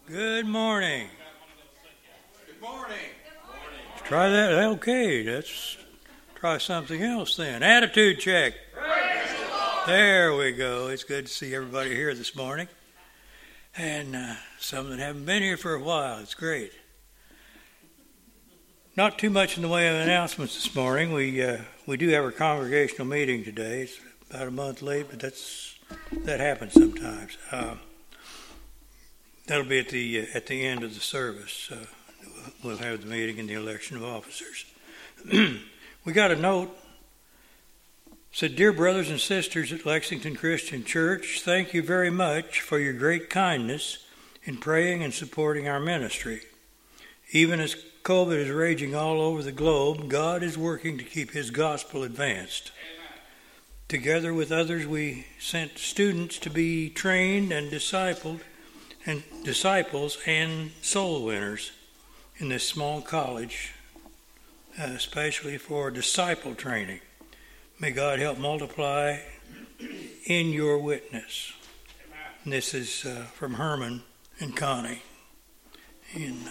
Good morning. Good morning. Let's try that. Okay, let's try something else then. Attitude check. There we go. It's good to see everybody here this morning. And some that haven't been here for a while. It's great. Not too much in the way of announcements this morning. We do have our congregational meeting today. It's about a month late, but that happens sometimes. That'll be at the end of the service. We'll have the meeting and the election of officers. We got a note. It said, "Dear brothers and sisters at Lexington Christian Church, thank you very much for your great kindness in praying and supporting our ministry. Even as COVID is raging all over the globe, God is working to keep His gospel advanced. Amen. Together with others, we sent students to be trained and disciples and soul winners in this small college, especially for disciple training. May God help multiply in your witness." And this is from Herman and Connie and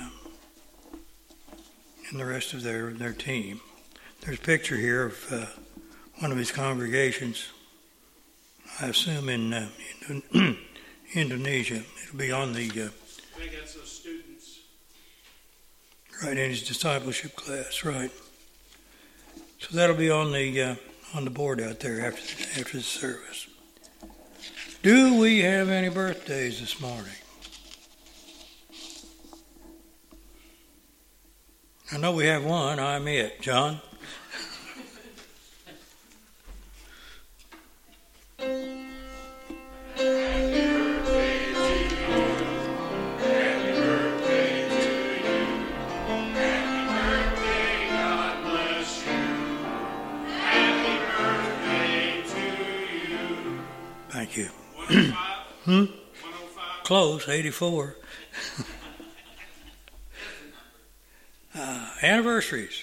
the rest of their team. There's a picture here of one of his congregations, I assume in Indonesia. It'll be on the... I think that's those students. Right, in his discipleship class, right. So that'll be on the board out there after the service. Do we have any birthdays this morning? I know we have one. I'm it. John? Thank you. 105? Close, 84. Anniversaries.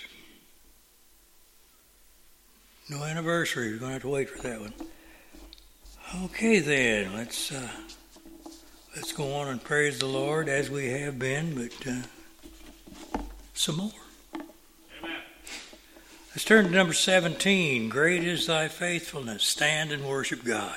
No anniversaries. We're going to have to wait for that one. Okay then, let's go on and praise the Lord as we have been, but some more. Amen. Let's turn to number 17. Great is thy faithfulness. Stand and worship God.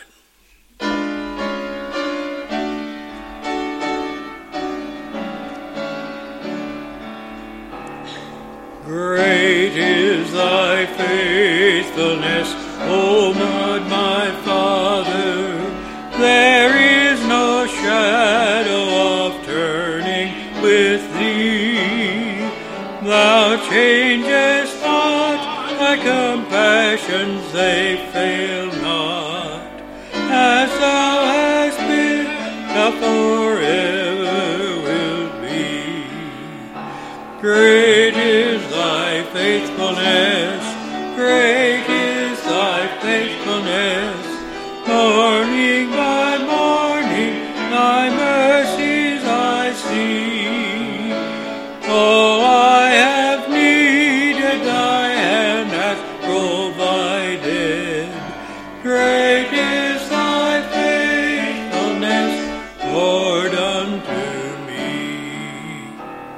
Great is thy faithfulness, O Lord my Father. There is no shadow of turning with thee. Thou changest not, thy compassions they fail not. As thou hast been, thou forever wilt be. Great is thy faithfulness, great is thy faithfulness. Morning by morning, thy mercies I see. All I have needed, thy hand hath provided. Great is thy faithfulness, Lord, unto me.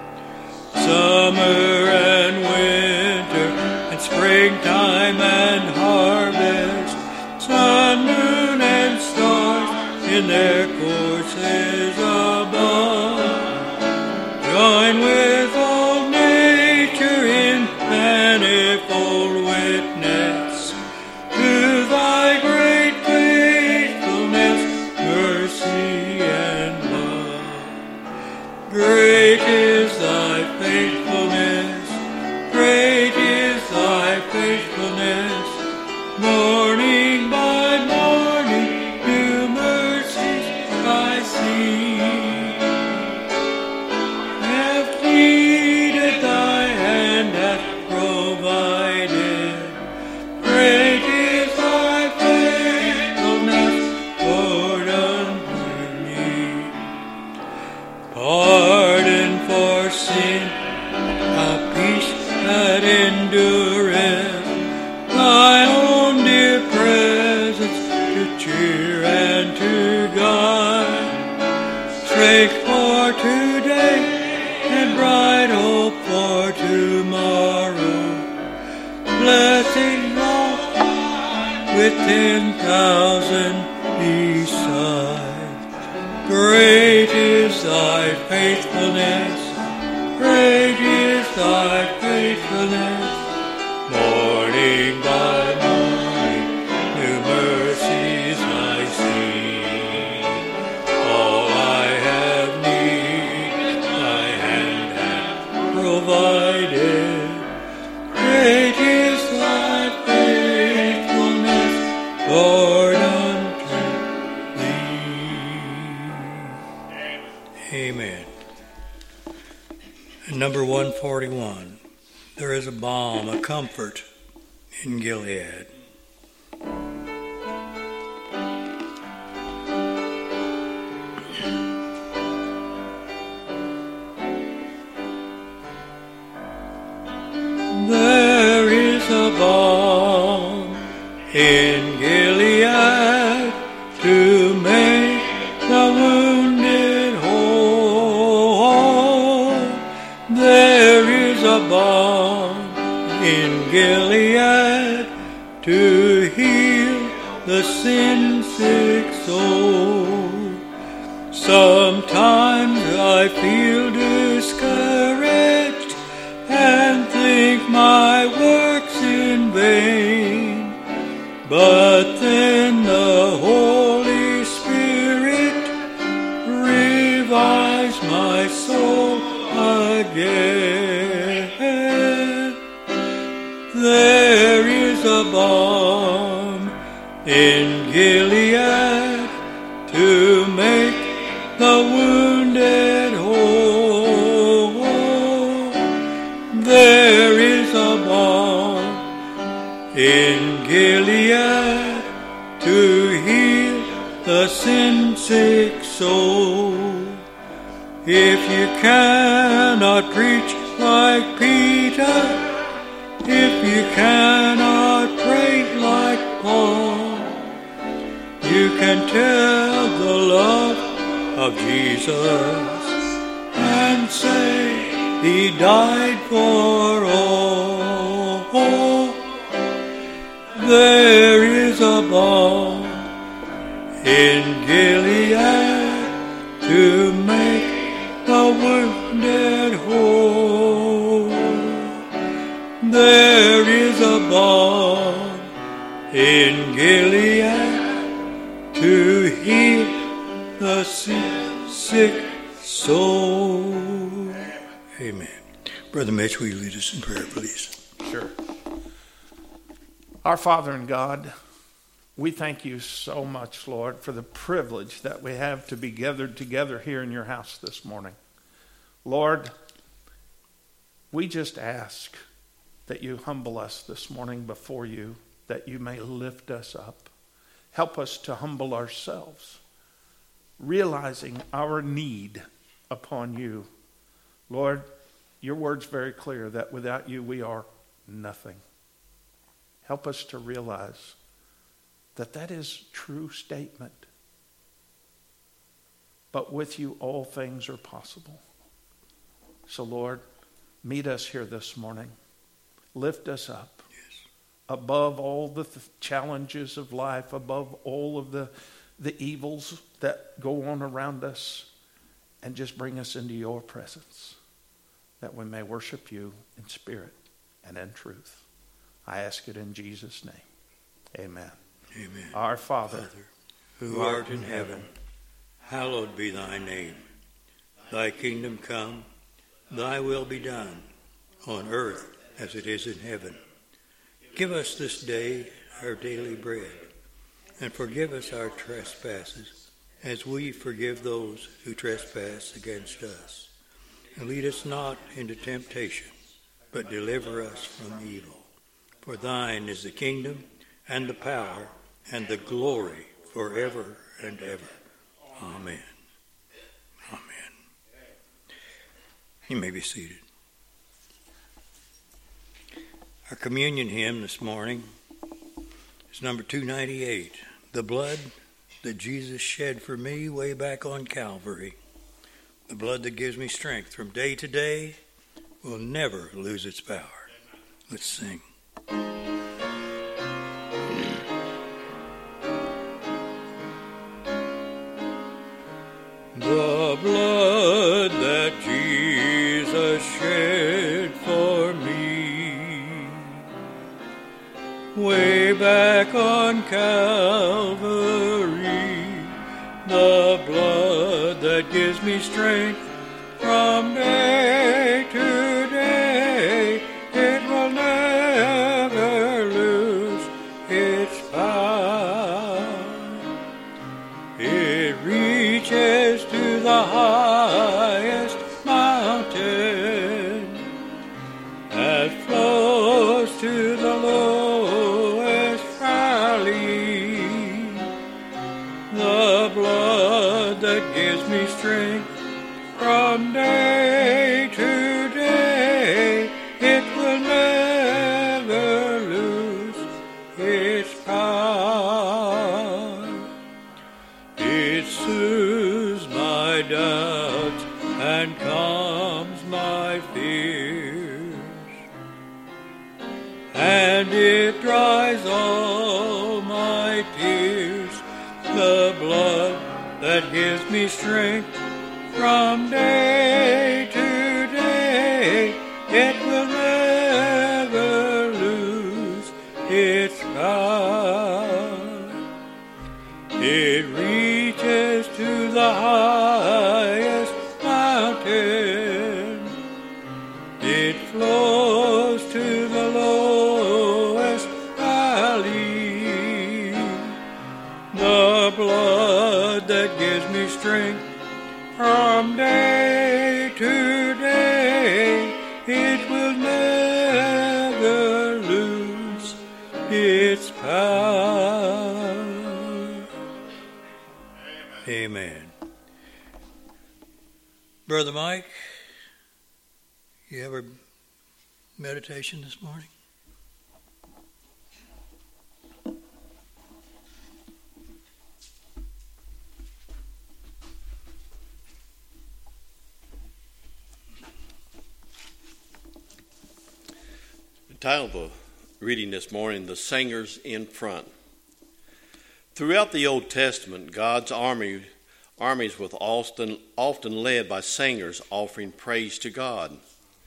Summer and winter and springtime and harvest, sun, moon, and stars in their courses above, join with all nature in manifold witness to thy great faithfulness, mercy, and love. Great is thy faithfulness, great is thy faithfulness. Morning by morning, new mercies I see. thousand beside. Great is thy faithfulness, great is thy faithfulness. Morning by morning, new mercies I see. All I have need, thy hand hath provided. Great is thy faithfulness, Lord, unto thee. Amen. And number 141. There is a balm, a comfort in Gilead. There is a balm in Gilead to make the wounded whole. There is a balm in Gilead to heal the sin-sick soul. Sometimes I feel discouraged and think my work's in vain, but then the Holy Spirit revives my soul again. There is a balm in Gilead to make the wounded whole. There is a balm in Gilead to heal the sin-sick soul. If you cannot preach like Peter, if you cannot pray like Paul, you can tell the love of Jesus and say He died for all. There is a balm in Gilead to make the wounded whole. There is a balm in Gilead to heal the sick soul. Amen. Brother Mitch, will you lead us in prayer, please? Sure. Our Father in God, we thank you so much, Lord, for the privilege that we have to be gathered together here in your house this morning. Lord, we just ask that you humble us this morning before you, that you may lift us up. Help us to humble ourselves, realizing our need upon you. Lord, your word's very clear that without you we are nothing. Help us to realize that that is a true statement. But with you all things are possible. So Lord, meet us here this morning. Lift us up. Yes. Above all the challenges of life, above all of the evils that go on around us, and just bring us into your presence, that we may worship you in spirit and in truth. I ask it in Jesus' name. Amen. Amen. Our Father, who art in heaven, hallowed be thy name. Thy kingdom come, thy will be done, on earth as it is in heaven. Give us this day our daily bread, and forgive us our trespasses, as we forgive those who trespass against us. And lead us not into temptation, but deliver us from evil. For thine is the kingdom, and the power, and the glory, forever and ever. Amen. Amen. You may be seated. Our communion hymn this morning is number 298. The blood that Jesus shed for me way back on Calvary. The blood that gives me strength from day to day will never lose its power. Let's sing. The blood that Jesus shed for me, way back on Calvary, the blood that gives me strength from day to day, it will never lose its power. It reaches to the highest mountain, as flows to the lowest valley. The blood that gives me strength from day to day, it will never lose its power. It soothes my doubts and calms my fears, and it dries all my tears. The blood that gives me strength from day to day, it will never lose its power. It reaches to the highest mountain, it flows to the lowest valley. The blood that gives me strength from day to day, it will never lose its power. Amen. Brother Mike, you have a meditation this morning? The title of the reading this morning, The Singers in Front. Throughout the Old Testament, God's armies were often led by singers offering praise to God.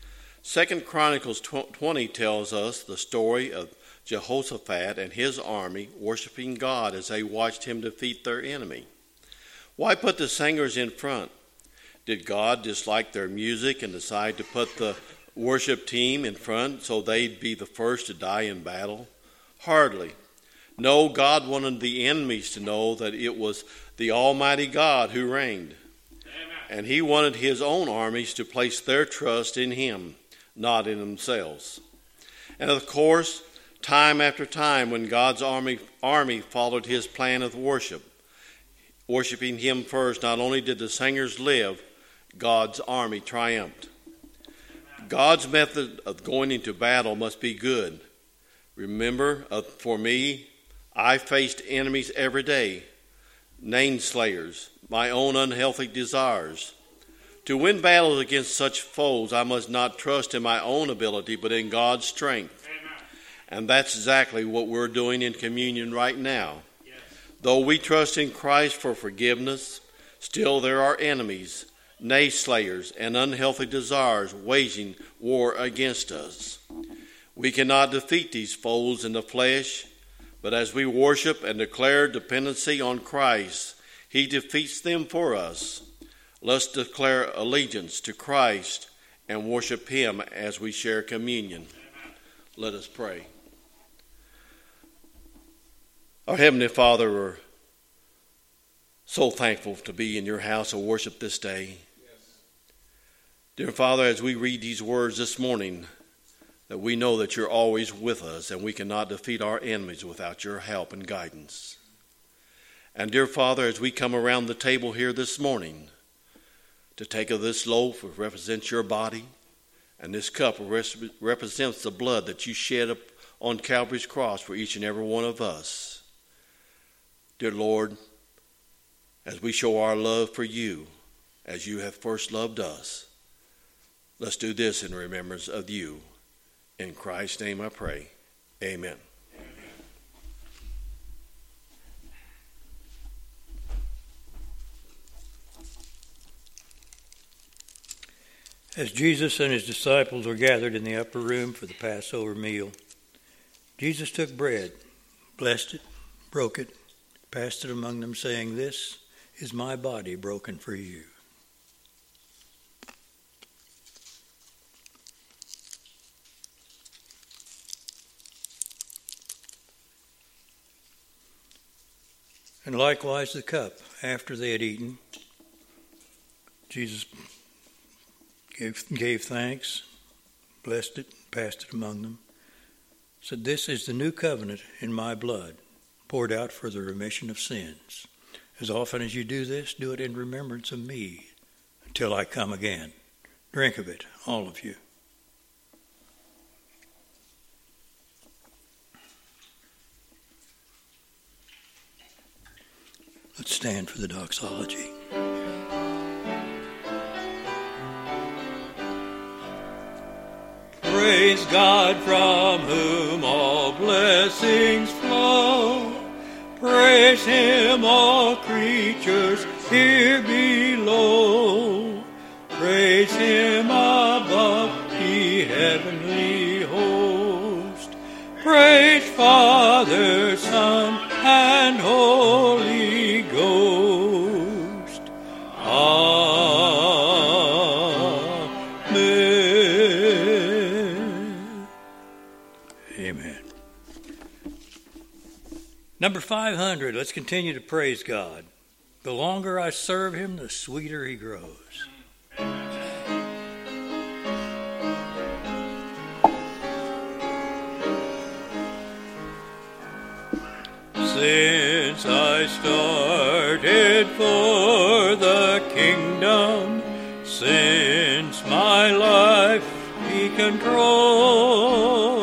2 Chronicles 20 tells us the story of Jehoshaphat and his army worshiping God as they watched him defeat their enemy. Why put the singers in front? Did God dislike their music and decide to put the worship team in front so they'd be the first to die in battle? Hardly. No, God wanted the enemies to know that it was the Almighty God who reigned. Amen. And he wanted his own armies to place their trust in him, not in themselves. And of course, time after time when God's army followed his plan of worshiping him first, not only did the singers live, God's army triumphed. God's method of going into battle must be good. Remember, for me, I faced enemies every day, name slayers, my own unhealthy desires. To win battles against such foes, I must not trust in my own ability, but in God's strength. Amen. And that's exactly what we're doing in communion right now. Yes. Though we trust in Christ for forgiveness, still there are enemies, naysayers, and unhealthy desires waging war against us. We cannot defeat these foes in the flesh, but as we worship and declare dependency on Christ, he defeats them for us. Let's declare allegiance to Christ and worship him as we share communion. Amen. Let us pray. Our Heavenly Father, we're so thankful to be in your house of worship this day. Yes. Dear Father, as we read these words this morning, that we know that you're always with us and we cannot defeat our enemies without your help and guidance. And dear Father, as we come around the table here this morning to take of this loaf which represents your body, and this cup represents the blood that you shed up on Calvary's cross for each and every one of us. Dear Lord, as we show our love for you, as you have first loved us, let's do this in remembrance of you. In Christ's name I pray. Amen. As Jesus and his disciples were gathered in the upper room for the Passover meal, Jesus took bread, blessed it, broke it, passed it among them, saying, "This is my body broken for you." And likewise the cup, after they had eaten, Jesus gave thanks, blessed it, passed it among them, said, "This is the new covenant in my blood, poured out for the remission of sins. As often as you do this, do it in remembrance of me until I come again. Drink of it, all of you." Let's stand for the doxology. Praise God, from whom all blessings flow. Praise him, all creatures here below. Praise him above, ye heavenly host. Praise Father, Son, and Holy Ghost. Amen. Amen. Number 500, let's continue to praise God. The longer I serve him, the sweeter he grows. Since I started for the kingdom, since my life he controls,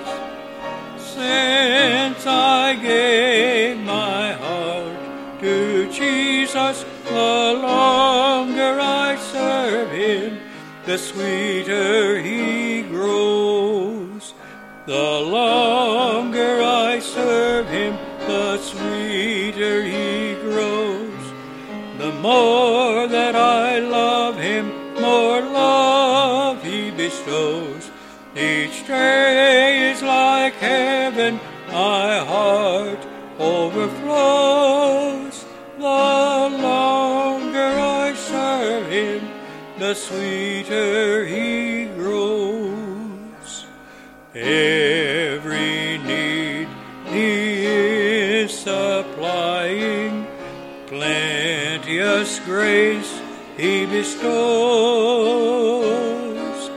since I gave my heart to Jesus, the longer I serve him, the sweeter he grows. The longer I serve him, the sweeter he grows. The more that I love him, more love he bestows. Each day is like heaven, my heart overflows. The longer I serve him, the sweeter he grows. Every need he is supplying, plenteous grace he bestows.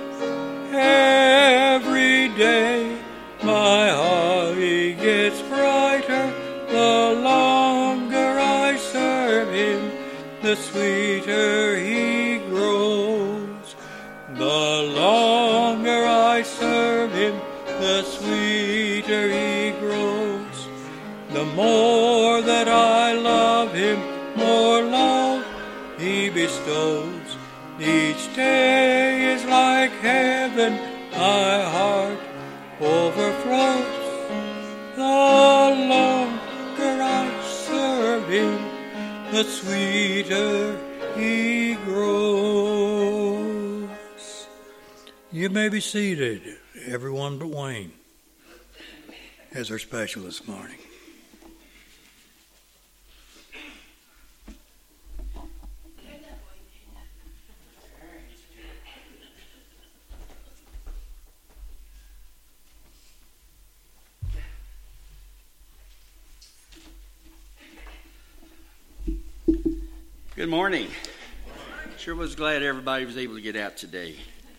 Every day my heart gets brighter, the longer I serve him, the sweeter he grows. The longer I serve him, the sweeter he grows. The more that I love him, more love he bestows. Each day is like heaven, my heart overflows. The longer I serve him, the sweeter he grows. You may be seated, everyone but Wayne, as our special this morning. Good morning. Sure was glad everybody was able to get out today.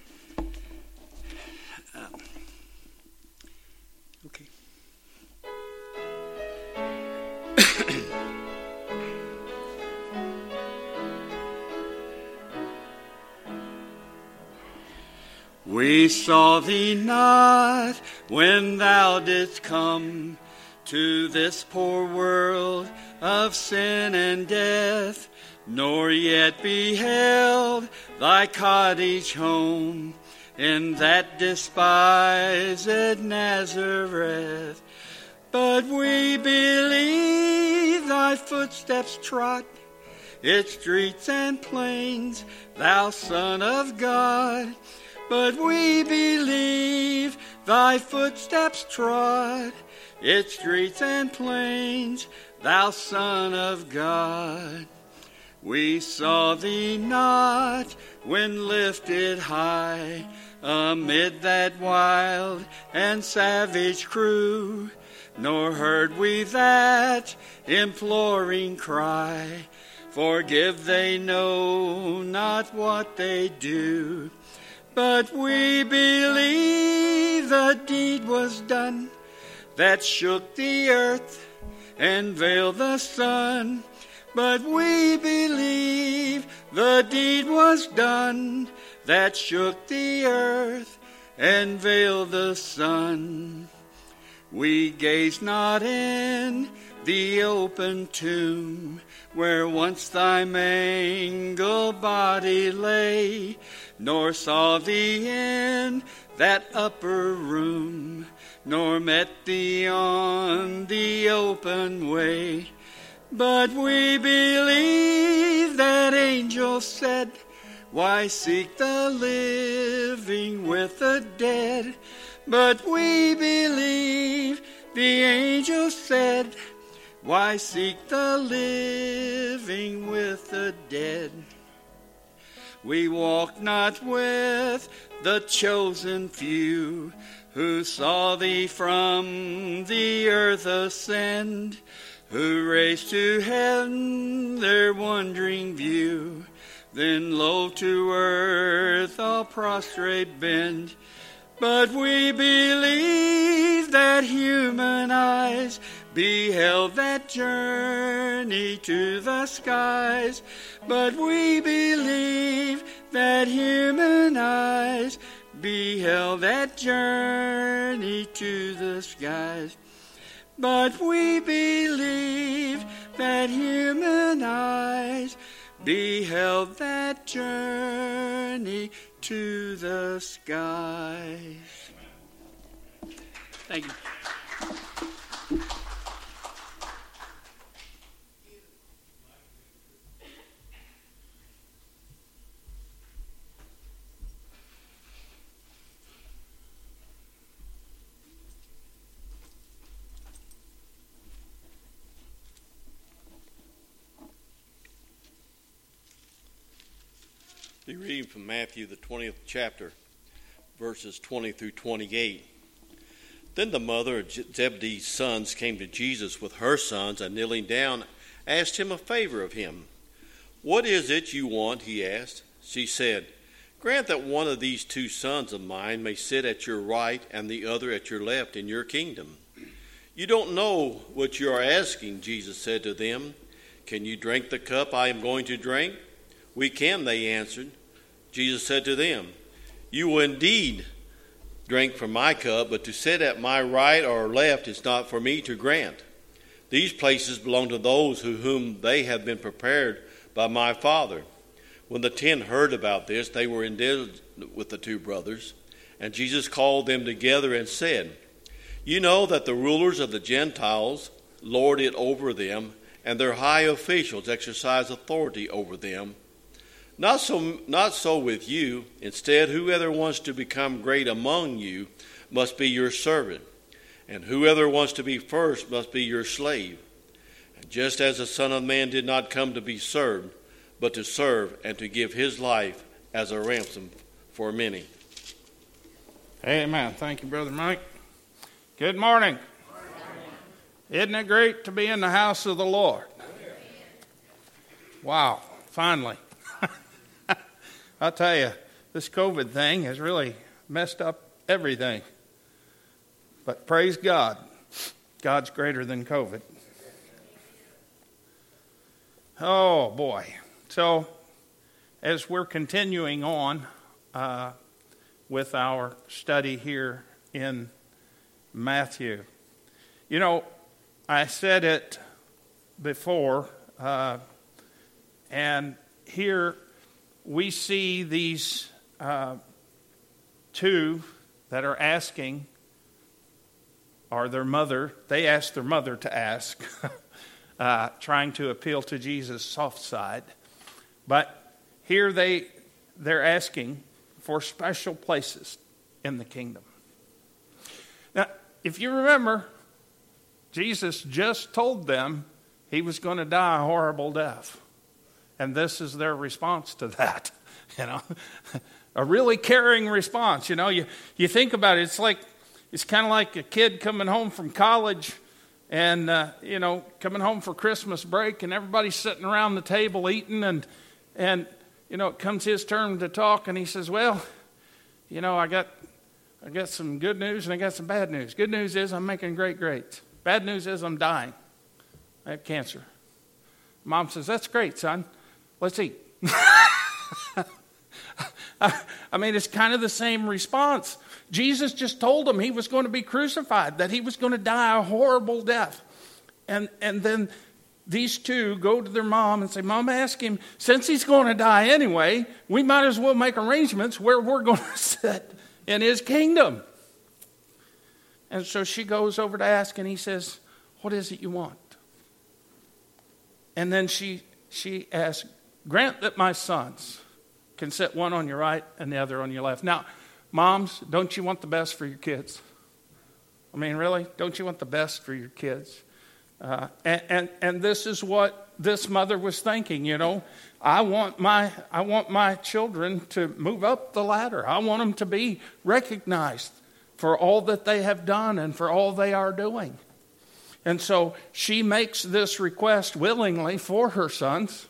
Okay. We saw thee not when thou didst come to this poor world of sin and death, nor yet beheld thy cottage home in that despised Nazareth. But we believe thy footsteps trod its streets and plains, thou Son of God. But we believe thy footsteps trod its streets and plains, thou Son of God. We saw thee not when lifted high amid that wild and savage crew, nor heard we that imploring cry, forgive, they know not what they do. But we believe the deed was done that shook the earth and veiled the sun. But we believe the deed was done that shook the earth and veiled the sun. We gaze not in the open tomb where once thy mangled body lay, nor saw thee in that upper room, nor met thee on the open way. But we believe that angel said, why seek the living with the dead? But we believe the angel said, why seek the living with the dead? We walk not with the chosen few who saw thee from the earth ascend, who raised to heaven their wondering view, then low to earth all prostrate bend. But we believe that human eyes beheld that journey to the skies. But we believe that human eyes beheld that journey to the skies. But we believe that human eyes beheld that journey to the skies. Thank you. Be reading from Matthew, the 20th chapter, verses 20 through 28. Then the mother of Zebedee's sons came to Jesus with her sons, and kneeling down, asked him a favor of him. What is it you want? He asked. She said, grant that one of these two sons of mine may sit at your right and the other at your left in your kingdom. You don't know what you are asking, Jesus said to them. Can you drink the cup I am going to drink? We can, they answered. Jesus said to them, you will indeed drink from my cup, but to sit at my right or left is not for me to grant. These places belong to those whom they have been prepared by my Father. When the 10 heard about this, they were indignant with the two brothers. And Jesus called them together and said, you know that the rulers of the Gentiles lord it over them, and their high officials exercise authority over them. Not so with you. Instead, whoever wants to become great among you must be your servant, and whoever wants to be first must be your slave. And just as the Son of Man did not come to be served, but to serve and to give his life as a ransom for many. Amen. Thank you, Brother Mike. Good morning. Isn't it great to be in the house of the Lord? Wow, finally. I'll tell you, this COVID thing has really messed up everything. But praise God, God's greater than COVID. Oh, boy. So, as we're continuing on with our study here in Matthew, you know, I said it before, and here we see these two that are asking, or their mother, they asked their mother to ask trying to appeal to Jesus' soft side. But here they're asking for special places in the kingdom. Now, if you remember, Jesus just told them he was going to die a horrible death. And this is their response to that. A really caring response. You think about it, it's kind of like a kid coming home from college and, coming home for Christmas break, and everybody's sitting around the table eating, and it comes his turn to talk, and he says, well, I got some good news and I got some bad news. Good news is I'm making great grades. Bad news is I'm dying. I have cancer. Mom says, that's great, son. Let's eat. I mean, it's kind of the same response. Jesus just told them he was going to be crucified, that he was going to die a horrible death. And then these two go to their mom and say, Mom, ask him, since he's going to die anyway, we might as well make arrangements where we're going to sit in his kingdom. And so she goes over to ask, and he says, what is it you want? And then she asks, grant that my sons can sit one on your right and the other on your left. Now, moms, don't you want the best for your kids? I mean, really? Don't you want the best for your kids? And this is what this mother was thinking, I want my children to move up the ladder. I want them to be recognized for all that they have done and for all they are doing. And so she makes this request willingly for her sons.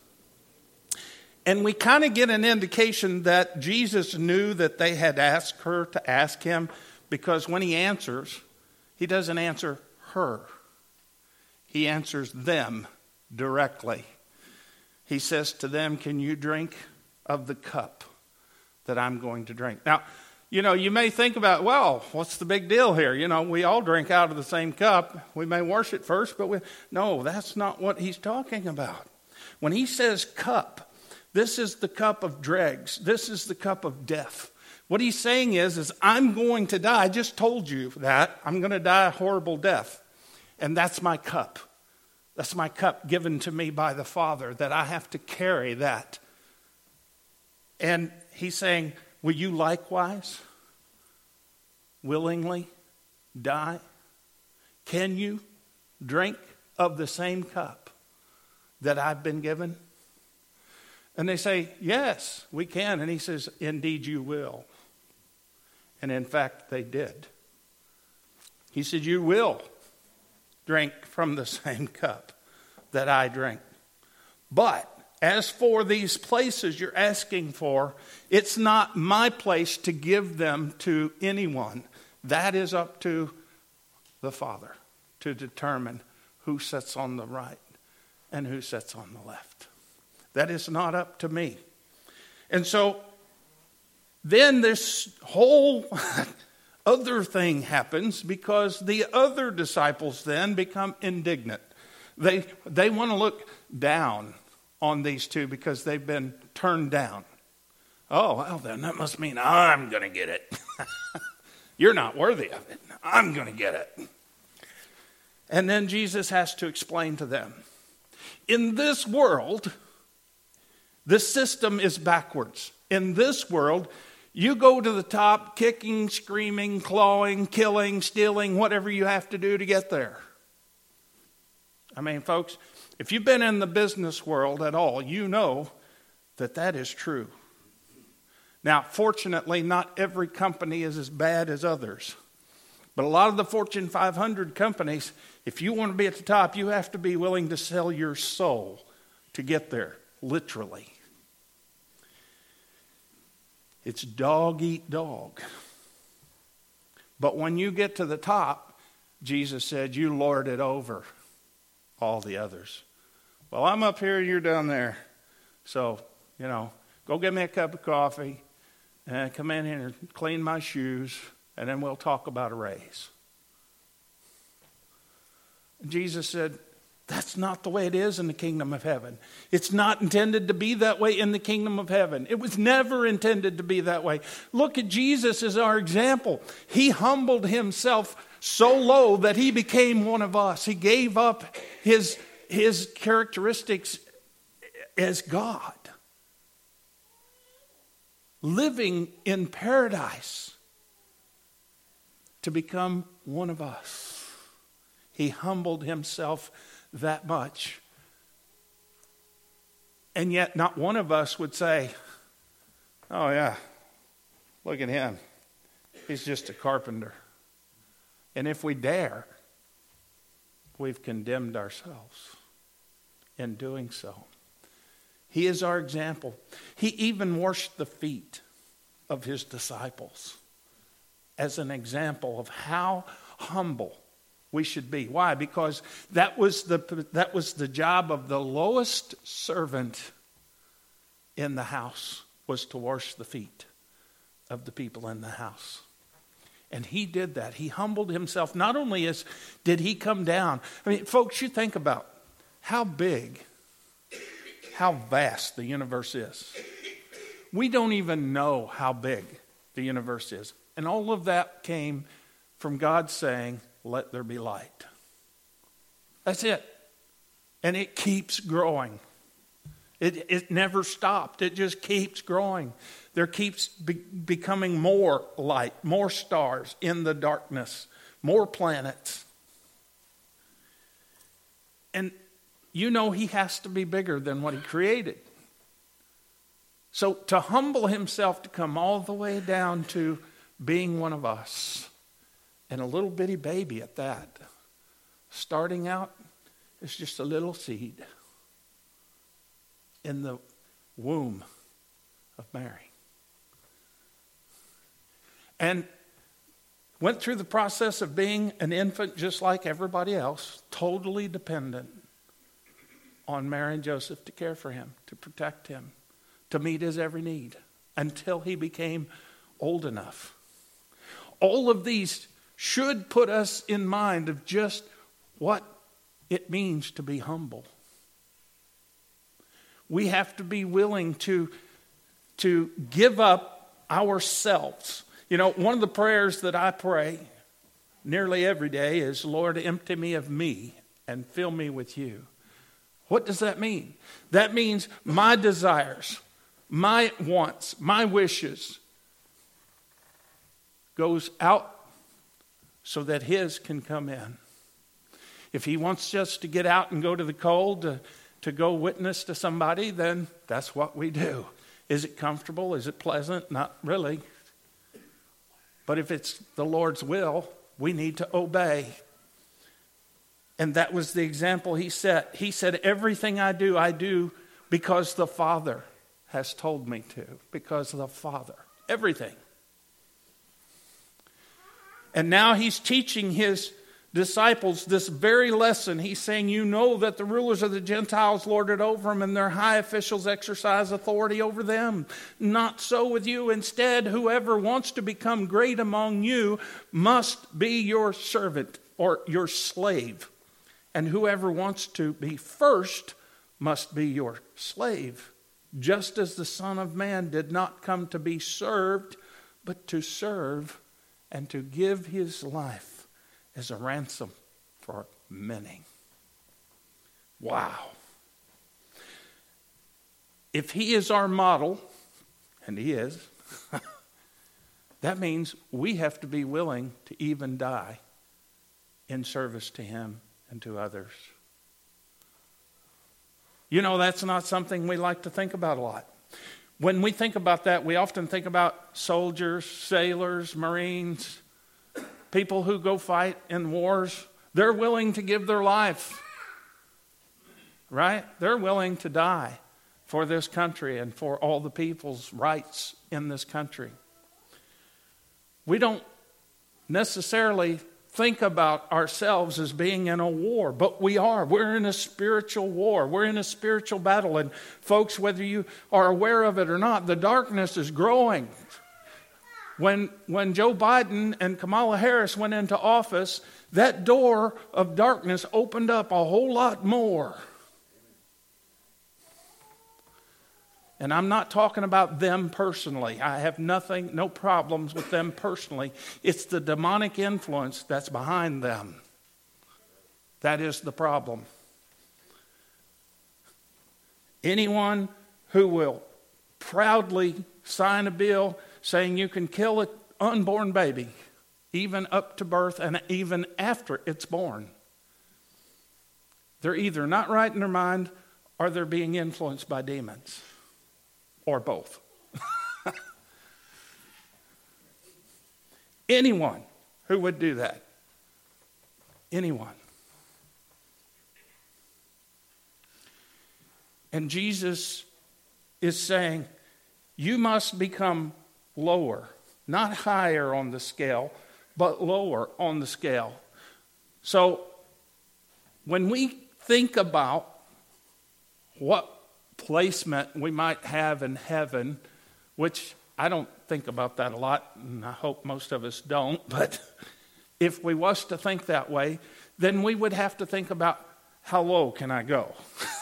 And we kind of get an indication that Jesus knew that they had asked her to ask him, because when he answers, he doesn't answer her. He answers them directly. He says to them, can you drink of the cup that I'm going to drink? Now, you may think about, well, what's the big deal here? We all drink out of the same cup. We may wash it first, but no, that's not what he's talking about. When he says cup, this is the cup of dregs. This is the cup of death. What he's saying is I'm going to die. I just told you that. I'm going to die a horrible death. And that's my cup. That's my cup given to me by the Father, that I have to carry that. And he's saying, will you likewise willingly die? Can you drink of the same cup that I've been given? And they say, yes, we can. And he says, indeed you will. And in fact, they did. He said, you will drink from the same cup that I drink. But as for these places you're asking for, it's not my place to give them to anyone. That is up to the Father to determine who sits on the right and who sits on the left. That is not up to me. And so then this whole other thing happens, because the other disciples then become indignant. They want to look down on these two because they've been turned down. Oh, well, then that must mean I'm going to get it. You're not worthy of it. I'm going to get it. And then Jesus has to explain to them, in this world, the system is backwards. In this world, you go to the top, kicking, screaming, clawing, killing, stealing, whatever you have to do to get there. I mean, folks, if you've been in the business world at all, you know that that is true. Now, fortunately, not every company is as bad as others. But a lot of the Fortune 500 companies, if you want to be at the top, you have to be willing to sell your soul to get there, literally. It's dog eat dog. But when you get to the top, Jesus said, you lord it over all the others. Well, I'm up here, you're down there. So, go get me a cup of coffee and come in here and clean my shoes, and then we'll talk about a raise. Jesus said, that's not the way it is in the kingdom of heaven. It's not intended to be that way in the kingdom of heaven. It was never intended to be that way. Look at Jesus as our example. He humbled himself so low that he became one of us. He gave up his his characteristics as God, living in paradise, to become one of us. He humbled himself that much. And yet not one of us would say, oh yeah, look at him. He's just a carpenter. And if we dare, we've condemned ourselves in doing so. He is our example. He even washed the feet of his disciples as an example of how humble we should be. Why? Because that was the job of the lowest servant in the house, was to wash the feet of the people in the house. And he did that. He humbled himself. Not only did he come down. I mean, folks, you think about how big, how vast the universe is. We don't even know how big the universe is. And all of that came from God saying, let there be light. That's it. And it keeps growing. It never stopped. It just keeps growing. There keeps becoming more light, more stars in the darkness, more planets. And you know he has to be bigger than what he created. So to humble himself, to come all the way down to being one of us, and a little bitty baby at that, starting out as just a little seed in the womb of Mary. And went through the process of being an infant just like everybody else, totally dependent on Mary and Joseph to care for him, to protect him, to meet his every need, until he became old enough. All of these should put us in mind of just what it means to be humble. We have to be willing to give up ourselves. You know, one of the prayers that I pray nearly every day is, Lord, empty me of me and fill me with you. What does that mean? That means my desires, my wants, my wishes goes out so that his can come in. If he wants us to get out and go to the cold to go witness to somebody, then that's what we do. Is it comfortable? Is it pleasant? Not really. But if it's the Lord's will, we need to obey. And that was the example he set. He said, everything I do because the Father has told me to. Because of the Father. Everything. And now he's teaching his disciples this very lesson. He's saying, you know that the rulers of the Gentiles lord it over them, and their high officials exercise authority over them. Not so with you. Instead, whoever wants to become great among you must be your servant or your slave. And whoever wants to be first must be your slave. Just as the Son of Man did not come to be served, but to serve and to give his life as a ransom for many. Wow. If he is our model, and he is, that means we have to be willing to even die in service to him and to others. You know, that's not something we like to think about a lot. When we think about that, we often think about soldiers, sailors, Marines, people who go fight in wars. They're willing to give their life, right? They're willing to die for this country and for all the people's rights in this country. We don't necessarily think about ourselves as being in a war, but we are. We're in a spiritual war. We're in a spiritual battle. And folks, whether you are aware of it or not, the darkness is growing. When Joe Biden and Kamala Harris went into office, that door of darkness opened up a whole lot more. And I'm not talking about them personally. I have no problems with them personally. It's the demonic influence that's behind them. That is the problem. Anyone who will proudly sign a bill saying you can kill an unborn baby, even up to birth and even after it's born, they're either not right in their mind or they're being influenced by demons, or both. Anyone who would do that. Anyone. And Jesus is saying, you must become lower, not higher on the scale, but lower on the scale. So when we think about what placement we might have in heaven, which I don't think about that a lot, and I hope most of us don't, but if we was to think that way, then we would have to think about how low can I go?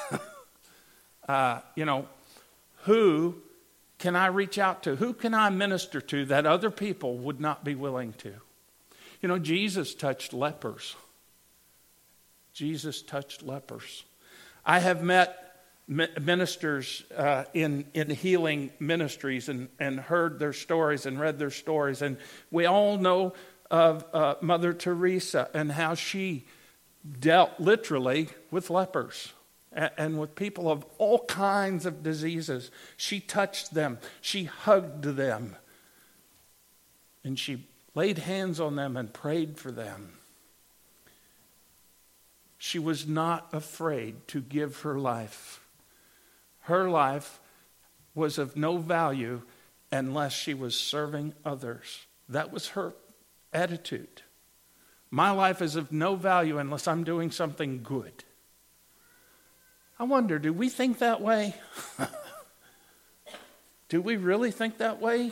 Who can I reach out to? Who can I minister to that other people would not be willing to? Jesus touched lepers. Jesus touched lepers. I have met ministers in healing ministries and heard their stories and read their stories. And we all know of Mother Teresa and how she dealt literally with lepers and with people of all kinds of diseases. She touched them. She hugged them. And she laid hands on them and prayed for them. She was not afraid to give her life. Her life was of no value unless she was serving others. That was her attitude. My life is of no value unless I'm doing something good. I wonder, do we think that way? Do we really think that way?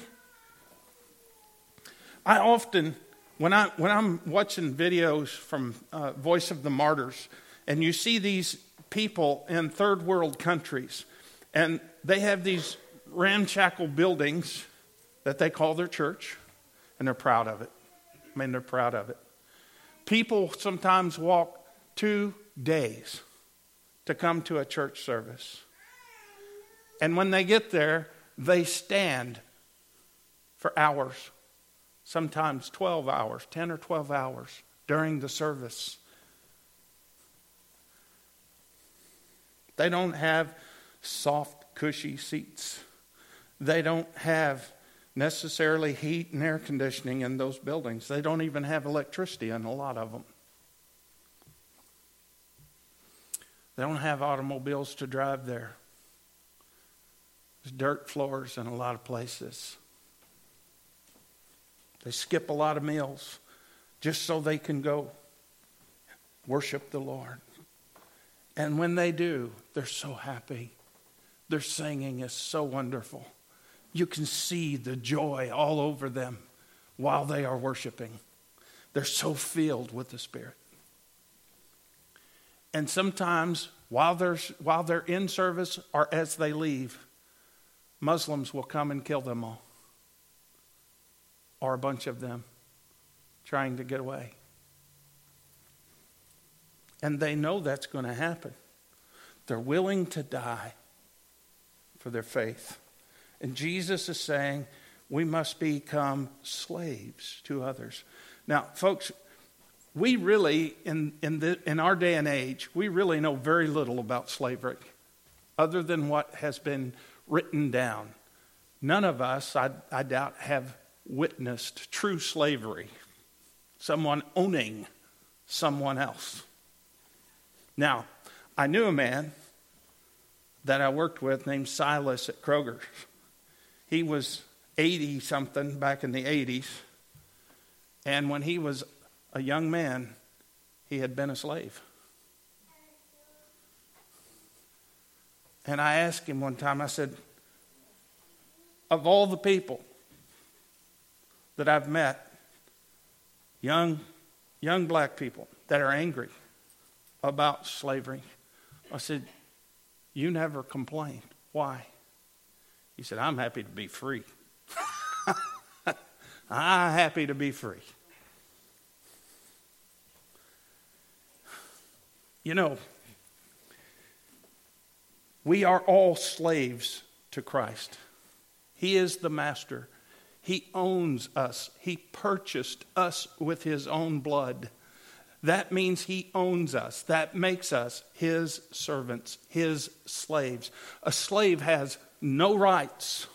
I often, when I'm watching videos from Voice of the Martyrs, and you see these people in third world countries, and they have these ramshackle buildings that they call their church, and they're proud of it. They're proud of it. People sometimes walk 2 days to come to a church service. And when they get there, they stand for hours, sometimes 12 hours, 10 or 12 hours during the service. They don't have soft, cushy seats. They don't have necessarily heat and air conditioning in those buildings. They don't even have electricity in a lot of them. They don't have automobiles to drive there. There's dirt floors in a lot of places. They skip a lot of meals just so they can go worship the Lord. And when they do, they're so happy. Their singing is so wonderful. You can see the joy all over them while they are worshiping. They're so filled with the Spirit. And sometimes while they're in service or as they leave, Muslims will come and kill them all. Or a bunch of them trying to get away. And they know that's going to happen. They're willing to die for their faith. And Jesus is saying we must become slaves to others. Now, folks, we really, in our day and age, we really know very little about slavery other than what has been written down. None of us, I doubt, have witnessed true slavery, someone owning someone else. Now, I knew a man that I worked with named Silas at Kroger. He was 80-something back in the 80s. And when he was a young man, he had been a slave. And I asked him one time, I said, of all the people that I've met, young black people that are angry about slavery, I said, you never complained. Why? He said, I'm happy to be free. I'm happy to be free. We are all slaves to Christ. He is the master. He owns us. He purchased us with his own blood. That means he owns us. That makes us his servants, his slaves. A slave has no rights.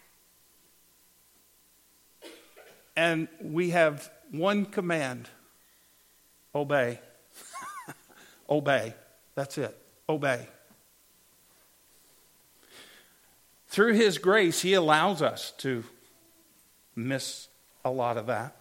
And we have one command: obey. Obey. That's it. Obey. Through his grace, he allows us to miss a lot of that.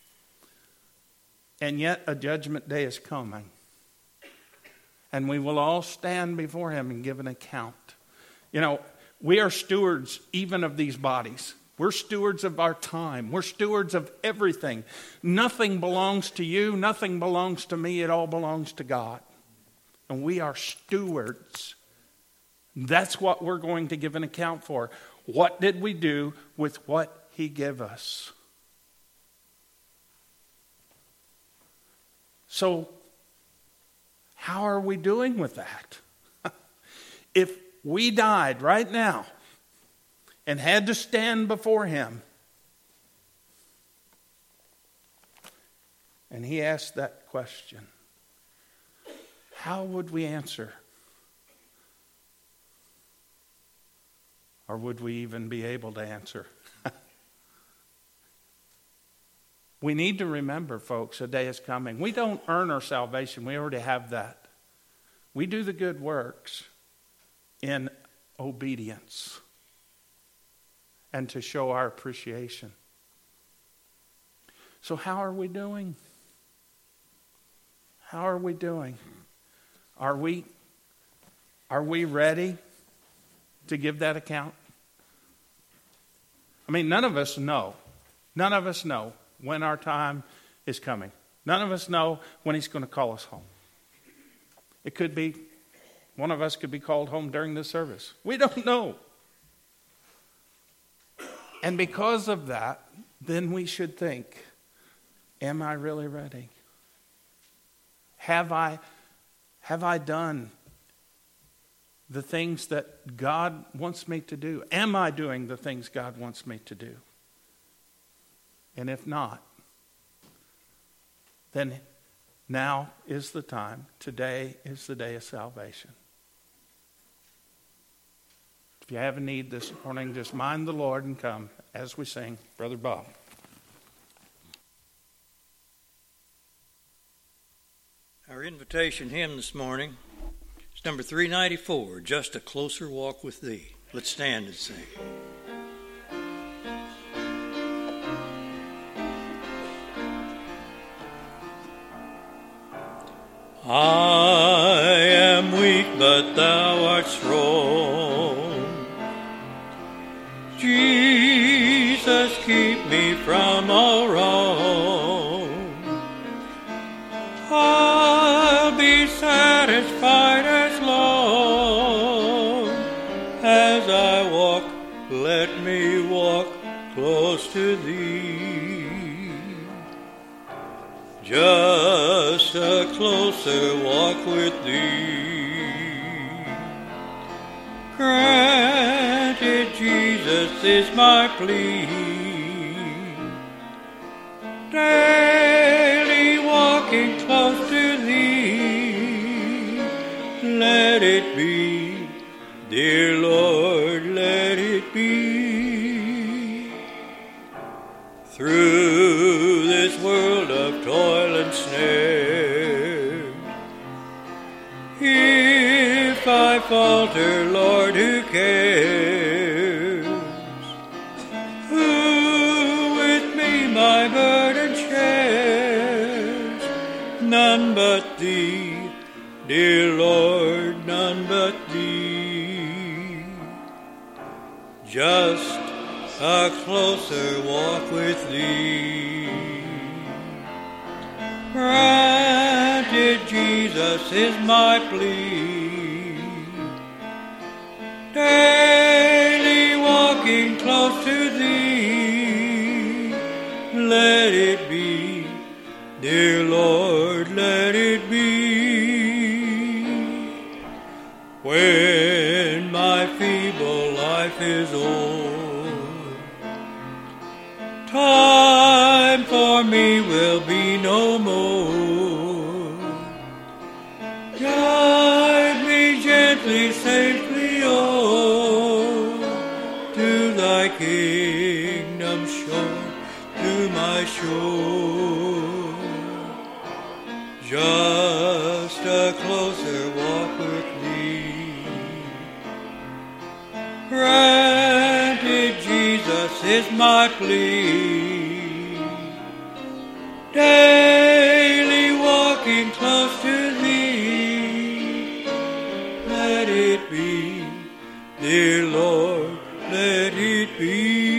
And yet a judgment day is coming. And we will all stand before him and give an account. You know, we are stewards even of these bodies. We're stewards of our time. We're stewards of everything. Nothing belongs to you. Nothing belongs to me. It all belongs to God. And we are stewards. That's what we're going to give an account for. What did we do with what he gave us? So, how are we doing with that? If we died right now and had to stand before him, and he asked that question, how would we answer? Or would we even be able to answer? We need to remember, folks, a day is coming. We don't earn our salvation. We already have that. We do the good works in obedience and to show our appreciation. So how are we doing? How are we doing? Are we ready to give that account? I mean, none of us know. None of us know when our time is coming. None of us know when he's going to call us home. It could be, one of us could be called home during this service. We don't know. And because of that, then we should think, am I really ready? Have I done the things that God wants me to do? Am I doing the things God wants me to do? And if not, then now is the time. Today is the day of salvation. If you have a need this morning, just mind the Lord and come as we sing Brother Bob. Our invitation hymn this morning is number 394, Just a Closer Walk with Thee. Let's stand and sing. I am weak, but thou art strong. Jesus, keep me from all wrong. I'll be satisfied as long as I walk. Let me walk close to Thee. Just a closer walk with Thee. Granted, Jesus is my plea. Daily walking close to Thee. Let it be, dear Lord, let it be. Through this world of toil and snare, if I falter, Lord, who cares? Who with me my burden shares? None but Thee, dear Lord, none but Thee. Just a closer walk with Thee. Granted, Jesus is my plea. Daily walking close to Thee. Let it be, dear Lord, let it be. When feeble life is o'er. Time for me will be no more. Guide me gently, safely on to thy kingdom shore, to my shore. Just a closer walk with thee. Granted, Jesus is my plea. Daily walking close to thee. Let it be, dear Lord, let it be.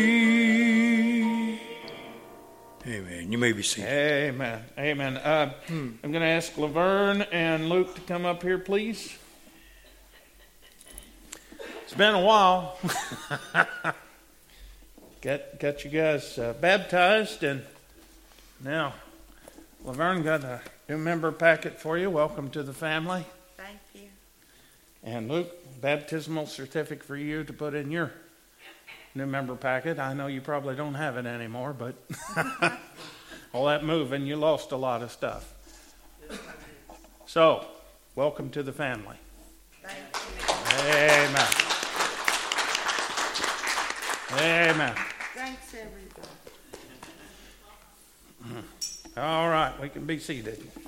Amen. You may be seated. Amen. Amen. I'm going to ask Laverne and Luke to come up here, please. It's been a while. Got you guys baptized, and now Laverne got a new member packet for you. Welcome to the family. Thank you. And Luke, baptismal certificate for you to put in your new member packet. I know you probably don't have it anymore, but all that moving, you lost a lot of stuff. So, welcome to the family. Thank you. Amen. Amen. Thanks, everybody. All right, we can be seated.